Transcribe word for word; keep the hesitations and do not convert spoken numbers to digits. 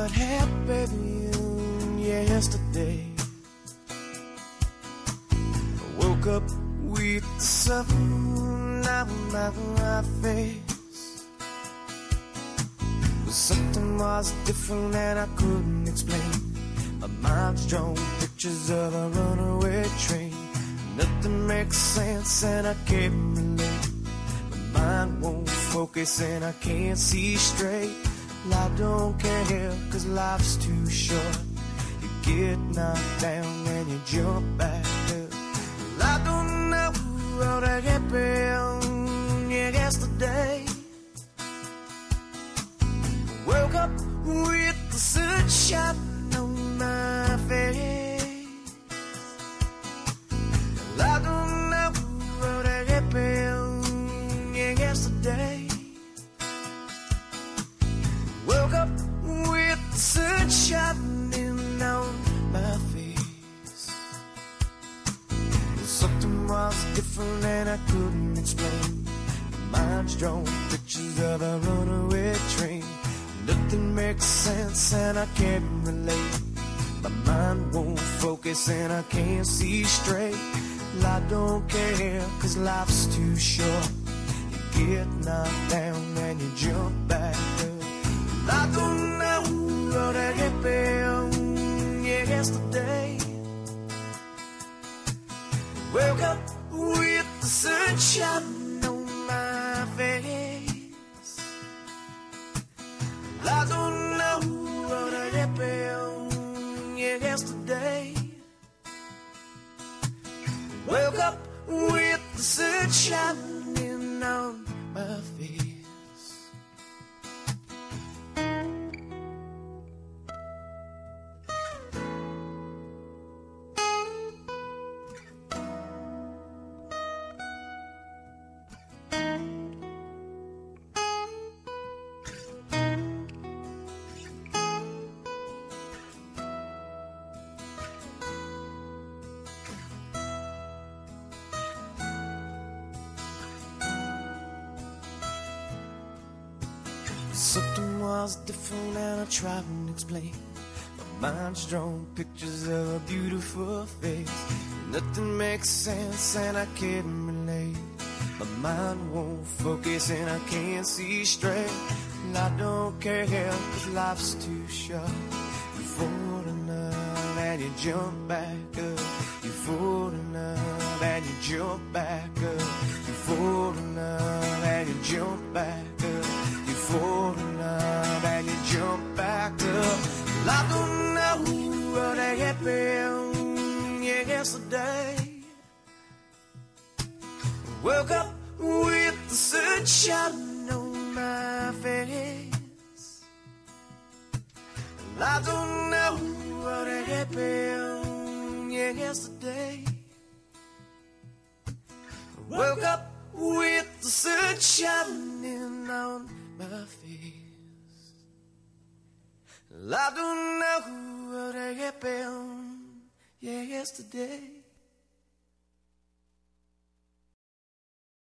what happened yesterday. I woke up with the sun on my face, but something was different and I couldn't explain. My mind's drawn pictures of a runaway train. Nothing makes sense and I can't relate. My mind won't focus and I can't see straight. Well, I don't care, cause life's too short. You get knocked down and you jump back up. Well, I don't know what happened yesterday. Woke up with the sunshine on my face. Well, I don't know what happened yesterday. Woke up with the sun shining on my face. Something was different and I couldn't explain. My mind's drawn pictures of a runaway train. Nothing makes sense and I can't relate. My mind won't focus and I can't see straight. Well, I don't care, cause life's too short. You get knocked down and you jump back up. I don't know what happened yesterday. Woke up with the sunshine on my face. I don't know what happened yesterday. Woke up with the sunshine on my face. Something was different and I tried to explain. My mind's drawn pictures of a beautiful face. Nothing makes sense and I can't relate. My mind won't focus and I can't see straight. And I don't care, cause life's too short. You fall in love and you jump back up. You fall in love and you jump back up. You fall in love and you jump back up. You fall in love and you jump back up. Well, I don't know what happened yesterday. Woke up with the sunshine on my face. Well, I don't know what happened yesterday. Woke up with the sunshine on my face. Well, I don't know what happened yesterday.